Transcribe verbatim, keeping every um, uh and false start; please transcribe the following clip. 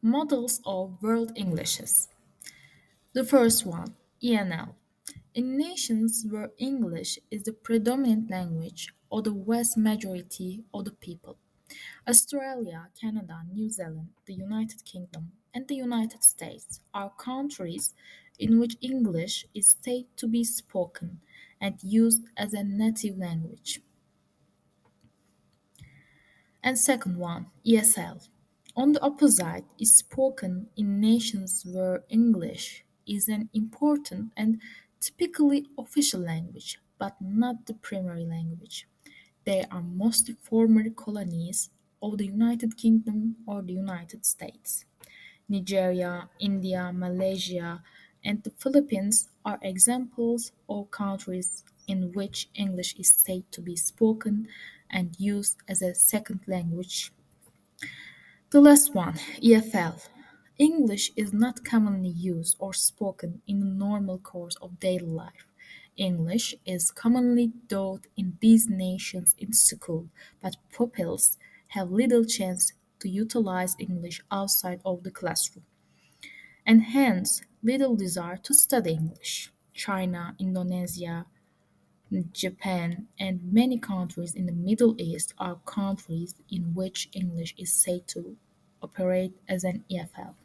Models of World Englishes. The first one, E N L. In nations where English is the predominant language or the vast majority of the people, Australia, Canada, New Zealand, the United Kingdom, and the United States are countries in which English is said to be spoken and used as a native language. And second one, E S L. On the opposite is spoken in nations where English is an important and typically official language, but not the primary language. They are mostly former colonies of the United Kingdom or the United States. Nigeria, India, Malaysia, and the Philippines are examples of countries in which English is said to be spoken and used as a second language. The last one, E F L. English is not commonly used or spoken in the normal course of daily life. English is commonly taught in these nations in school, but pupils have little chance to utilize English outside of the classroom, and hence little desire to study English. China, Indonesia, Japan, and many countries in the Middle East are countries in which English is said to operate as an E F L.